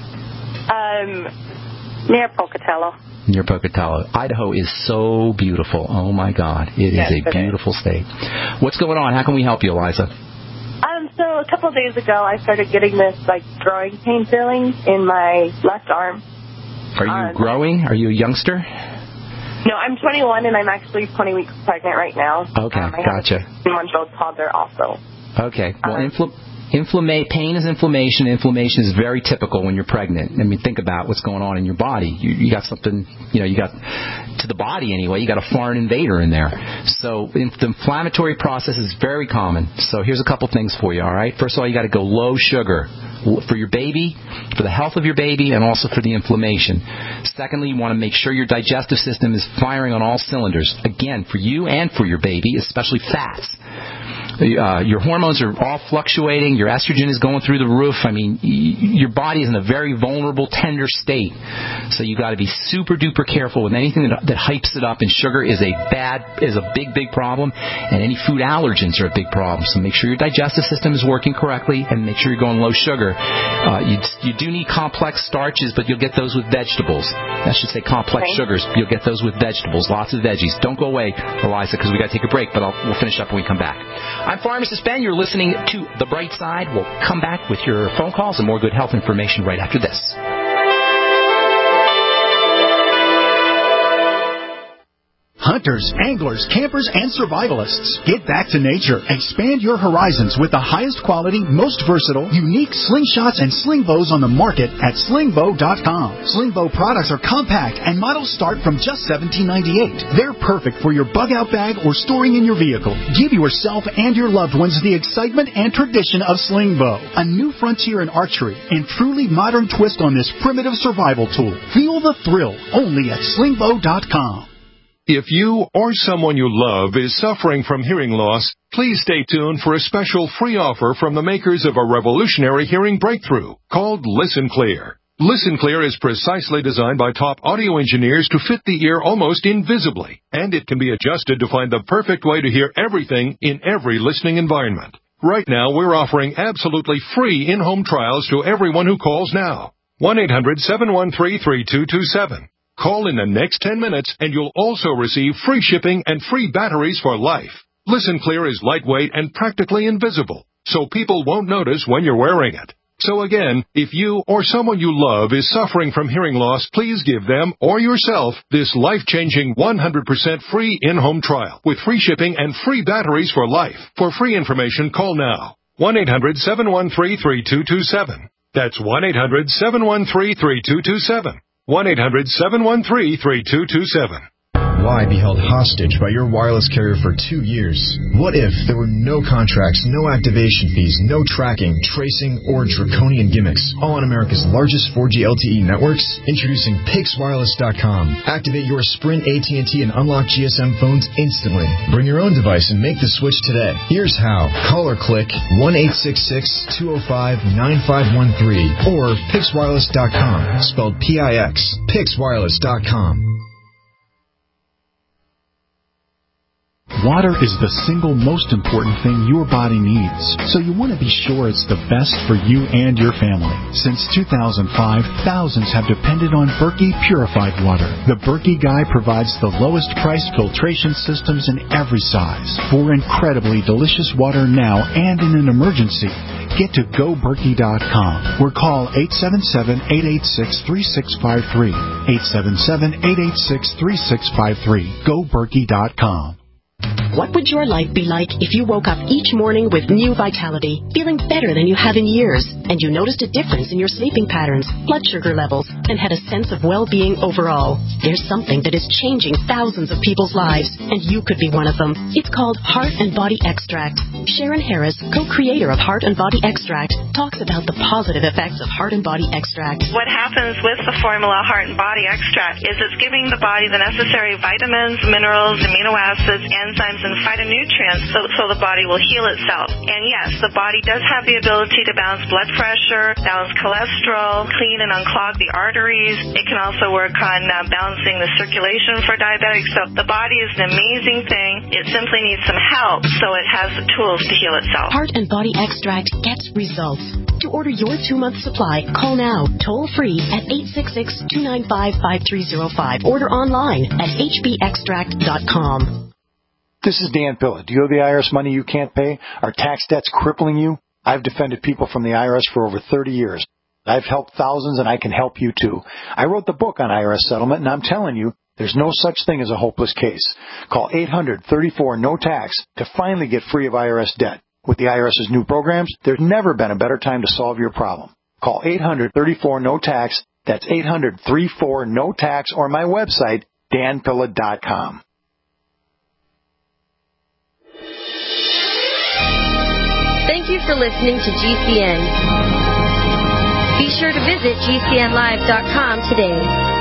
Um, near Pocatello. Near Pocatello. Idaho is so beautiful. Oh, my God. It yes, is a beautiful is. state. What's going on? How can we help you, Eliza? Um, so a couple of days ago, I started getting this, like, growing pain feeling in my left arm. Are you um, growing? Are you a youngster? No, I'm twenty-one, and I'm actually twenty weeks pregnant right now. Okay, um, I gotcha. have a two-month-old toddler also. Okay. Well, um, infl- inflama- pain is inflammation. Inflammation is very typical when you're pregnant. I mean, think about what's going on in your body. You, you got something, you know, you got, to the body anyway, you got a foreign invader in there. So the inflammatory process is very common. So here's a couple things for you, all right? First of all, you got to go low sugar for your baby, for the health of your baby, and also for the inflammation. Secondly, you want to make sure your digestive system is firing on all cylinders. Again, for you and for your baby, especially fats. Uh, your hormones are all fluctuating. Your estrogen is going through the roof. I mean, y- your body is in a very vulnerable, tender state. So you got to be super duper careful with anything that, that hypes it up. And sugar is a bad, is a big, big problem. And any food allergens are a big problem. So make sure your digestive system is working correctly, and make sure you're going low sugar. Uh, you you do need complex starches, but you'll get those with vegetables. I should say complex okay. sugars. You'll get those with vegetables. Lots of veggies. Don't go away, Eliza, because we got to take a break. But I'll, we'll finish up when we come back. I'm Pharmacist Ben. You're listening to The Bright Side. We'll come back with your phone calls and more good health information right after this. Hunters, anglers, campers, and survivalists. Get back to nature. Expand your horizons with the highest quality, most versatile, unique slingshots and sling bows on the market at sling bow dot com. Sling bow products are compact and models start from just seventeen ninety-eight. They're perfect for your bug-out bag or storing in your vehicle. Give yourself and your loved ones the excitement and tradition of sling bow. A new frontier in archery and truly modern twist on this primitive survival tool. Feel the thrill only at sling bow dot com. If you or someone you love is suffering from hearing loss, please stay tuned for a special free offer from the makers of a revolutionary hearing breakthrough called Listen Clear. Listen Clear is precisely designed by top audio engineers to fit the ear almost invisibly, and it can be adjusted to find the perfect way to hear everything in every listening environment. Right now, we're offering absolutely free in-home trials to everyone who calls now. one eight hundred seven one three three two two seven. Call in the next ten minutes, and you'll also receive free shipping and free batteries for life. Listen Clear is lightweight and practically invisible, so people won't notice when you're wearing it. So again, if you or someone you love is suffering from hearing loss, please give them or yourself this life-changing one hundred percent free in-home trial with free shipping and free batteries for life. For free information, call now. one eight hundred seven one three three two two seven. That's one eight hundred seven one three three two two seven. one eight hundred seven one three three two two seven. Why be held hostage by your wireless carrier for two years? What if there were no contracts, no activation fees, no tracking, tracing, or draconian gimmicks? All on America's largest four G L T E networks? Introducing Pix Wireless dot com. Activate your Sprint, A T and T, and unlock G S M phones instantly. Bring your own device and make the switch today. Here's how. Call or click one eight six six two zero five nine five one three or Pix Wireless dot com, spelled P I X. Pix Wireless dot com. Water is the single most important thing your body needs, so you want to be sure it's the best for you and your family. Since two thousand five, thousands have depended on Berkey purified water. The Berkey Guy provides the lowest priced filtration systems in every size for incredibly delicious water now and in an emergency. Get to go berkey dot com or call eight seven seven, eight eight six, three six five three. eight seven seven, eight eight six, three six five three. go berkey dot com. What would your life be like if you woke up each morning with new vitality, feeling better than you have in years, and you noticed a difference in your sleeping patterns, blood sugar levels, and had a sense of well-being overall? There's something that is changing thousands of people's lives, and you could be one of them. It's called Heart and Body Extract. Sharon Harris, co-creator of Heart and Body Extract, talks about the positive effects of Heart and Body Extract. What happens with the formula Heart and Body Extract is it's giving the body the necessary vitamins, minerals, amino acids, enzymes, and phytonutrients so, so the body will heal itself. And yes, the body does have the ability to balance blood pressure, balance cholesterol, clean and unclog the arteries. It can also work on uh, balancing the circulation for diabetics. So the body is an amazing thing. It simply needs some help so it has the tools to heal itself. Heart and Body Extract gets results. To order your two-month supply, call now, toll-free at eight six six, two nine five, five three zero five. Order online at h b extract dot com. This is Dan Pilla. Do you owe the I R S money you can't pay? Are tax debts crippling you? I've defended people from the I R S for over thirty years. I've helped thousands, and I can help you too. I wrote the book on I R S settlement, and I'm telling you, there's no such thing as a hopeless case. Call eight hundred, thirty-four, no tax to finally get free of I R S debt. With the IRS's new programs, there's never been a better time to solve your problem. Call eight hundred, thirty-four, no tax. That's eight hundred, thirty-four, no tax, or my website, dan pilla dot com. Thank you for listening to G C N. Be sure to visit g c n live dot com today.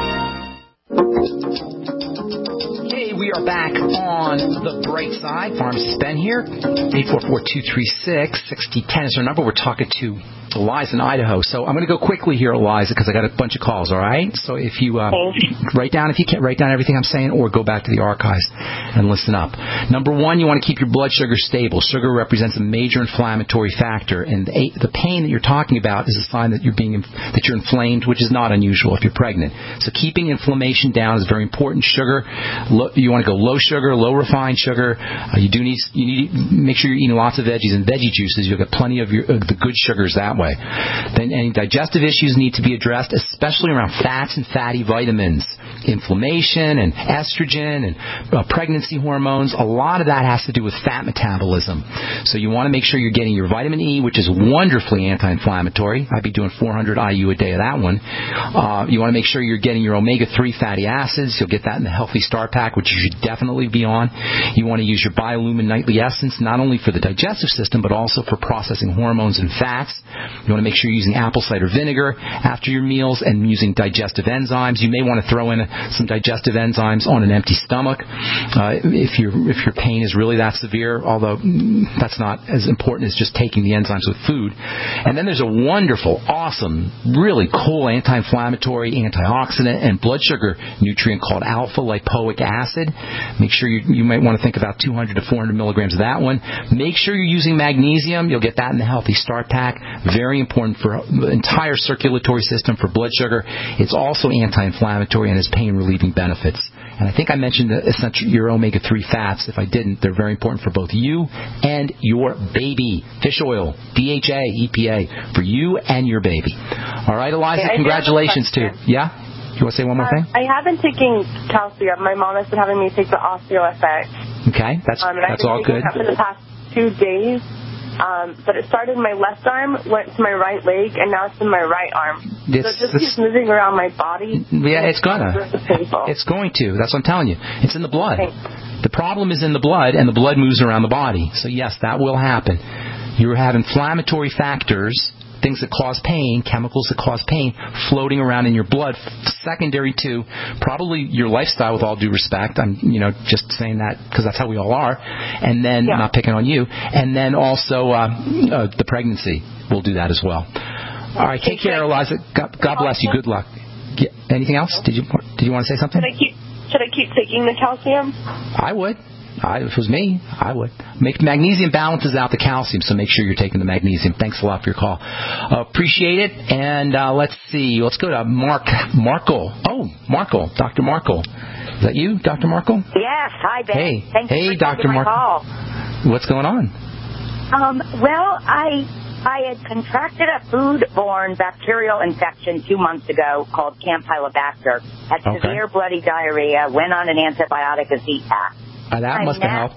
Hey, we are back on the bright side. Pharmacist Ben here. eight four four, two three six, six zero one zero is our number. We're talking to Eliza in Idaho. So I'm going to go quickly here, Eliza, because I got a bunch of calls, all right? So if you uh, write down, if you can't write down everything I'm saying, or go back to the archives and listen up. Number one, you want to keep your blood sugar stable. Sugar represents a major inflammatory factor, and the, the pain that you're talking about is a sign that you're being that you're inflamed, which is not unusual if you're pregnant. So keeping inflammation down is very important. Sugar, low, you want to go low sugar, low refined sugar. Uh, you do need you need make sure you're eating lots of veggies and veggie juices. You'll get plenty of, your, of the good sugars that way. Then any digestive issues need to be addressed, especially around fats and fatty vitamins, inflammation and estrogen and uh, pregnancy hormones. A lot of that has to do with fat metabolism. So you want to make sure you're getting your vitamin E, which is wonderfully anti-inflammatory. I'd be doing four hundred I U a day of that one. Uh, you want to make sure you're getting your omega three fatty acids. You'll get that in the Healthy Start Pack, which you should definitely be on. You want to use your Biolumin Nightly Essence, not only for the digestive system, but also for processing hormones and fats. You want to make sure you're using apple cider vinegar after your meals and using digestive enzymes. You may want to throw in some digestive enzymes on an empty stomach uh, if your if your pain is really that severe, although that's not as important as just taking the enzymes with food. And then there's a wonderful, awesome, really cool anti-inflammatory, antioxidant, and blood sugar nutrient called alpha-lipoic acid. Make sure you, you might want to think about two hundred to four hundred milligrams of that one. Make sure you're using magnesium. You'll get that in the Healthy Start Pack. Very important for the entire circulatory system, for blood sugar. It's also anti-inflammatory and has pain-relieving benefits. And I think I mentioned the essential, your omega three fats. If I didn't, they're very important for both you and your baby. Fish oil, D H A, E P A, for you and your baby. All right, Eliza, okay, congratulations too. Yeah? You want to say one more um, thing? I have been taking calcium. My mom has been having me take the OsteoFX. Okay, that's um, that's all good. I've been taking that for the past two days. Um, but it started in my left arm, went to my right leg, and now it's in my right arm. This, so it just this, keeps moving around my body. Yeah, it's gonna. It's going to. That's what I'm telling you. It's in the blood. Thanks. The problem is in the blood, and the blood moves around the body. So, yes, that will happen. You have inflammatory factors, things that cause pain, chemicals that cause pain, floating around in your blood, secondary to probably your lifestyle, with all due respect. I'm, you know, just saying that because that's how we all are. And then, yeah. not picking on you. And then also uh, uh, the pregnancy will do that as well. All right, take care, Eliza. God, God bless you. Good luck. Anything else? Did you Did you want to say something? Should I keep Should I keep taking the calcium? I would. I, if it was me, I would. Make magnesium balances out the calcium, so make sure you're taking the magnesium. Thanks a lot for your call. Uh, appreciate it. And uh, let's see. Let's go to Mark Markle. Oh, Markle. Doctor Markle. Is that you, Doctor Markle? Yes. Hi, Ben. Hey. Thanks hey, for Doctor my Markle. call. What's going on? Um, well, I I had contracted a food-borne bacterial infection two months ago called Campylobacter. Had Okay. severe bloody diarrhea. Went on an antibiotic, a Z-Pak. Uh, that And must have that- helped.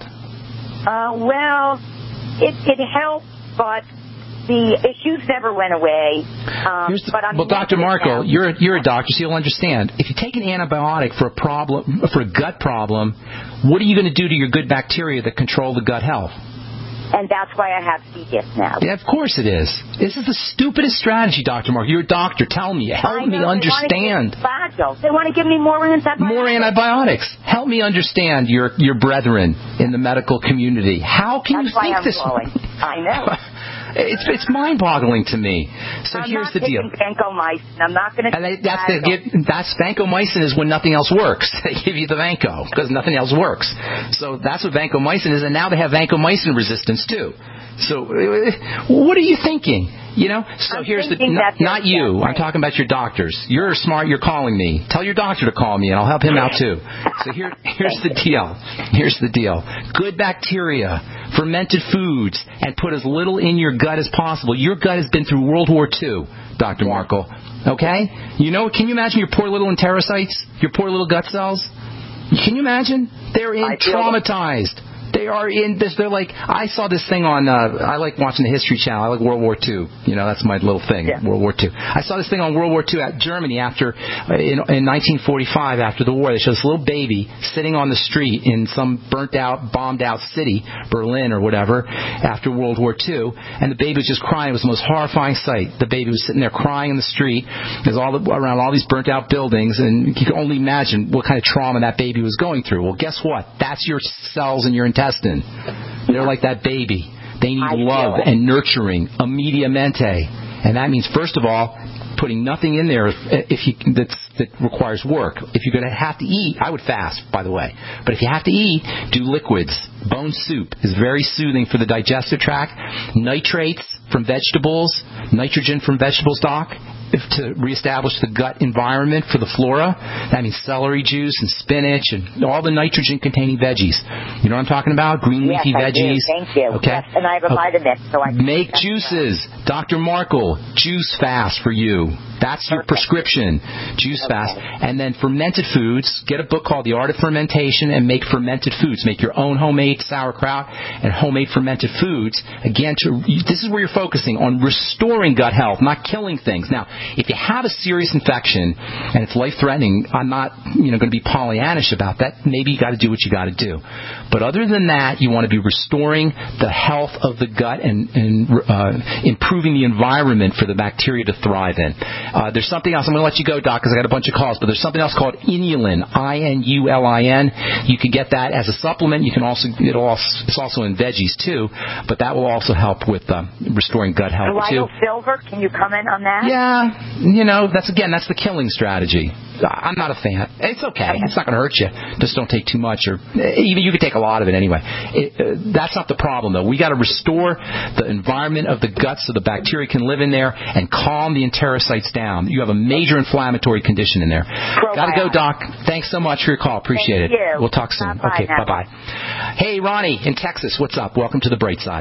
Uh, well, it it helped, but the issues never went away. Um, Here's the, but I'm well, Doctor Markle, now. you're you're a doctor, so you'll understand. If you take an antibiotic for a problem, for a gut problem, what are you going to do to your good bacteria that control the gut health? And that's why I have C. diff now. Yeah, of course it is. This is the stupidest strategy, Doctor Markle. You're a doctor. Tell me. Help I me know, understand. They want, to give they want to give me more antibiotics. More antibiotics. Help me understand your your brethren in the medical community. How can That's you think why I'm this? calling. I know. It's it's mind-boggling to me. So I'm here's not the deal. taking vancomycin. I'm not going to. And they, that's the give, that's vancomycin is when nothing else works. They give you the vanco because nothing else works. So that's what vancomycin is, and now they have vancomycin resistance too. So uh, what are you thinking? You know. So I'm here's the thinking not, that not you. I'm talking about your doctors. You're smart. You're calling me. Tell your doctor to call me, and I'll help him out too. So here here's the deal. Here's the deal. Good bacteria, fermented foods, and put as little in your gut as possible. Your gut has been through World War Two, Doctor Yeah. Markle. Okay? You know, can you imagine your poor little enterocytes, your poor little gut cells? Can you imagine? They're in traumatized. They are in this. They're like, I saw this thing on. Uh, I like watching the History Channel. I like World War Two. You know, that's my little thing. Yeah. World War Two. I saw this thing on World War Two at Germany after uh, in, in nineteen forty-five after the war. They showed this little baby sitting on the street in some burnt out, bombed out city, Berlin or whatever, after World War Two, and the baby was just crying. It was the most horrifying sight. The baby was sitting there crying in the street. There's all the, around all these burnt out buildings, and you can only imagine what kind of trauma that baby was going through. Well, guess what? That's your cells in your intestine. They're like that baby. They need love and nurturing immediatamente. And that means, first of all, putting nothing in there if you, that's, that requires work. If you're going to have to eat, I would fast, by the way. But if you have to eat, do liquids. Bone soup is very soothing for the digestive tract. Nitrates from vegetables, nitrogen from vegetables, Doc, if to reestablish the gut environment for the flora. That means celery juice and spinach and all the nitrogen-containing veggies. You know what I'm talking about? Green yes, leafy I veggies. Do. Thank you. Okay. Yes, and I have a okay. vitamin, so I can make juices. Doctor Markle, juice fast for you. That's your prescription, juice okay. fast. And then fermented foods. Get a book called The Art of Fermentation and make fermented foods. Make your own homemade sauerkraut and homemade fermented foods. Again, to, this is where you're focusing on restoring gut health, not killing things. Now, if you have a serious infection and it's life-threatening, I'm not, you know, going to be Pollyannish about that. Maybe you got to do what you got to do. But other than that, you want to be restoring the health of the gut and, and uh, improving the environment for the bacteria to thrive in. Uh, there's something else. I'm going to let you go, Doc, because I got a bunch of calls. But there's something else called inulin, I N U L I N. You can get that as a supplement. You can also, it'll also it's also in veggies too, but that will also help with uh, restoring gut health too. Silver, can you comment on that? Yeah, you know, that's again, that's the killing strategy. I'm not a fan. It's okay. It's not going to hurt you. Just don't take too much, or even you could take a lot of it anyway. It, uh, that's not the problem, though. We got to restore the environment of the gut so the bacteria can live in there and calm the enterocytes down. You have a major inflammatory condition in there. Got to go, Doc. Thanks so much for your call. Appreciate Thank it. You. We'll talk soon. Bye-bye okay, now. bye bye. Hey, Ronnie in Texas. What's up? Welcome to the Bright Side.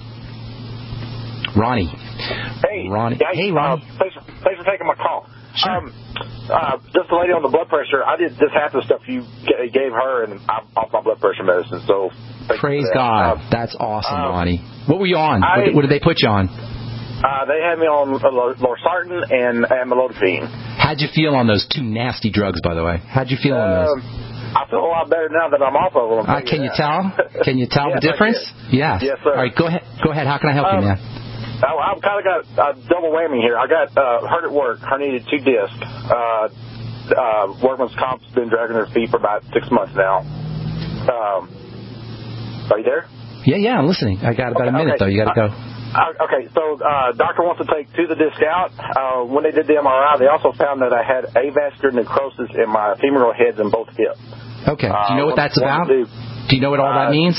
Ronnie. Hey, Ronnie. Guys, hey, Ronnie. Uh, thanks, thanks for taking my call. Sure. Um, uh, just the lady on the blood pressure, I did just half the stuff you g- gave her, and I'm off my blood pressure medicine. So praise that. God. Um, That's awesome, um, Ronnie. What were you on? I, what, did, what did they put you on? Uh, they had me on losartan and amlodipine. How'd you feel on those two nasty drugs, by the way? How'd you feel on those? Um, I feel a lot better now that I'm off of them. Uh, can you tell? Can you tell yes, the difference? Yes. yes. Yes, sir. All right, go ahead. Go ahead. How can I help um, you, man? I, I've kind of got a double whammy here. I got uh, hurt at work, herniated two discs. Uh, uh, workman's comp's been dragging their feet for about six months now. Um, are you there? Yeah, yeah, I'm listening. I got about okay, a minute, okay. though. You got to go. Uh, okay, so uh, doctor wants to take two of the disc out. Uh, when they did the M R I, they also found that I had avascular necrosis in my femoral heads and both hips. Okay. Do you know uh, what that's what about? Do, Do you know what all Uh, that means?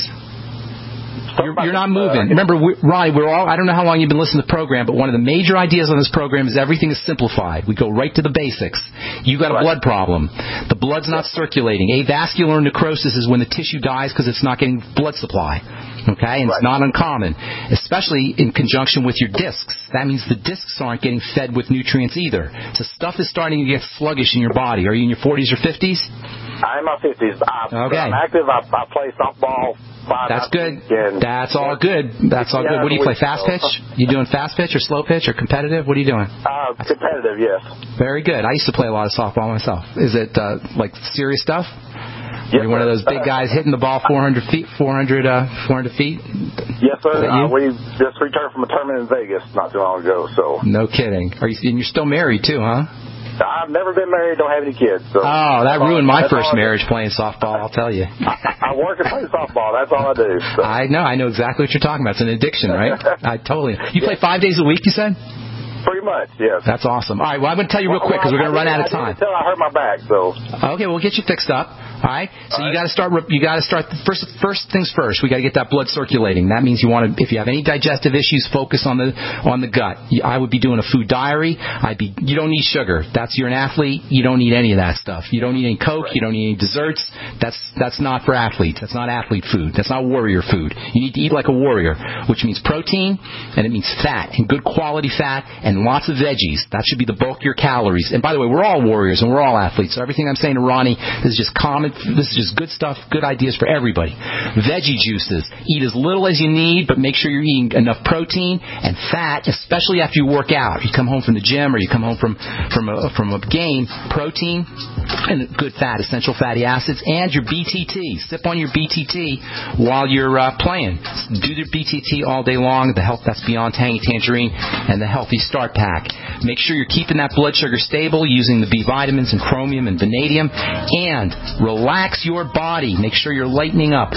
You're, you're not moving. Remember, we, Ronnie, we're all, I don't know how long you've been listening to the program, but one of the major ideas on this program is everything is simplified. We go right to the basics. You got a blood problem. The blood's not circulating. Avascular necrosis is when the tissue dies because it's not getting blood supply. Okay? And it's not uncommon, especially in conjunction with your discs. That means the discs aren't getting fed with nutrients either. So stuff is starting to get sluggish in your body. Are you in your forties or fifties? I'm in my fifties. I, Okay. I'm active. I, I play softball. Five That's good. And That's all good. That's all good. What do you play? Fast pitch? You doing fast pitch or slow pitch or competitive? What are you doing? Uh, competitive, yes. Very good. I used to play a lot of softball myself. Is it uh, like serious stuff? Are you one of those big guys hitting the ball four hundred feet, four hundred, uh, four hundred feet? Yes, sir. Is that Uh, you? we just returned from a tournament in Vegas not too long ago. So No kidding. Are you? And you're still married too, huh? I've never been married, don't have any kids. So Oh, that ruined my That's first all I do. marriage playing softball. I'll tell you. I work and play softball. That's all I do. So. I know. I know exactly what you're talking about. It's an addiction, right? I totally. You play five days a week, you said? Pretty much, yes. That's awesome. All right, well, I'm going to tell you real quick because we're going to run out of time. Until I hurt my back, so. Okay, we'll get you fixed up. All right. So you got to start. You got to start first. First things first. We got to get that blood circulating. That means you want to. If you have any digestive issues, focus on the on the gut. I would be doing a food diary. I'd be. You don't need sugar. That's you're an athlete. You don't need any of that stuff. You don't need any Coke. You don't need any desserts. That's that's not for athletes. That's not athlete food. That's not warrior food. You need to eat like a warrior, which means protein and it means fat and good quality fat and lots of veggies. That should be the bulk of your calories. And by the way, we're all warriors and we're all athletes. So everything I'm saying to Ronnie, this is just common. This is just good stuff, good ideas for everybody. Veggie juices. Eat as little as you need, but make sure you're eating enough protein and fat, especially after you work out. You come home from the gym or you come home from, from, a, from a game, protein and good fat, essential fatty acids, and your B T T. Sip on your B T T while you're uh, playing. Do the B T T all day long, the health that's beyond tangy tangerine, and the Healthy Start Pack. Make sure you're keeping that blood sugar stable using the B vitamins and chromium and vanadium, and relax your body. Make sure you're lightening up,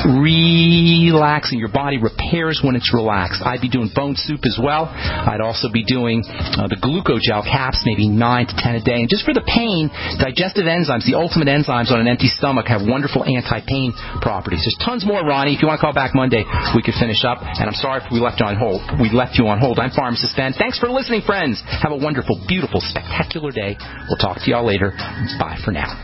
relaxing. Your body repairs when it's relaxed. I'd be doing bone soup as well. I'd also be doing uh, the glucogel caps, maybe nine to ten a day. And just for the pain, digestive enzymes, the ultimate enzymes on an empty stomach, have wonderful anti-pain properties. There's tons more, Ronnie. If you want to call back Monday, we could finish up. And I'm sorry if we left you on hold. We left you on hold. I'm Pharmacist Ben. Thanks for listening, friends. Have a wonderful, beautiful, spectacular day. We'll talk to y'all later. Bye for now.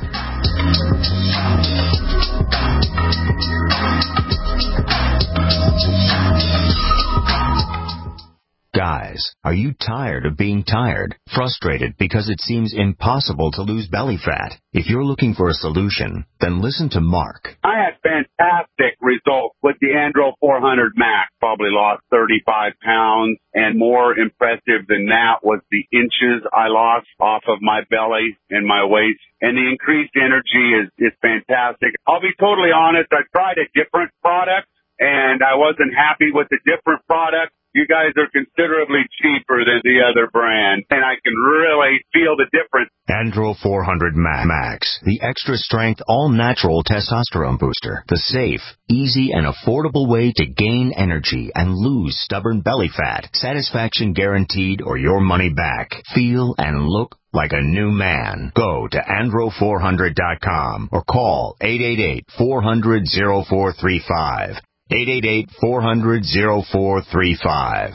Guys, are you tired of being tired? Frustrated because it seems impossible to lose belly fat? If you're looking for a solution, then listen to Mark. I had fantastic results with the Andro four hundred Max. Probably lost thirty-five pounds, and more impressive than that was the inches I lost off of my belly and my waist. And the increased energy is, is fantastic. I'll be totally honest, I tried a different product, and I wasn't happy with the different product. You guys are considerably cheaper than the other brand, and I can really feel the difference. Andro four hundred Max, the extra strength, all natural testosterone booster. The safe, easy, and affordable way to gain energy and lose stubborn belly fat. Satisfaction guaranteed or your money back. Feel and look like a new man. Go to andro four hundred dot com or call eight eight eight, four hundred, oh four three five. eight eight eight, four hundred, oh four three five.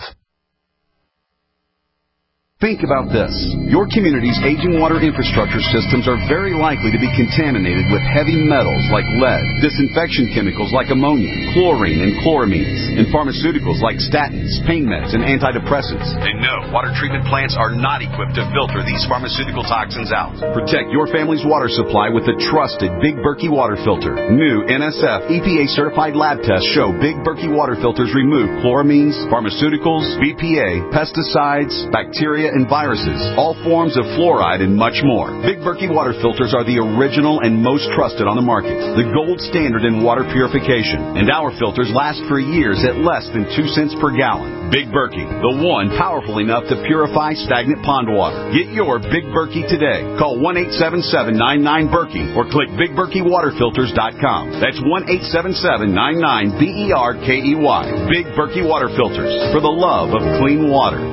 Think about this. Your community's aging water infrastructure systems are very likely to be contaminated with heavy metals like lead, disinfection chemicals like ammonia, chlorine and chloramines, and pharmaceuticals like statins, pain meds, and antidepressants. And no, water treatment plants are not equipped to filter these pharmaceutical toxins out. Protect your family's water supply with the trusted Big Berkey water filter. New N S F E P A-certified lab tests show Big Berkey water filters remove chloramines, pharmaceuticals, B P A, pesticides, bacteria, and viruses, all forms of fluoride, and much more. Big Berkey water filters are the original and most trusted on the market, the gold standard in water purification, and our filters last for years at less than two cents per gallon. Big Berkey, the one powerful enough to purify stagnant pond water. Get your Big Berkey today. Call one eight seven seven, nine nine, Berkey or click big berkey water filters dot com. That's one eight seven seven, nine nine, B E R K E Y. Big Berkey water filters, for the love of clean water.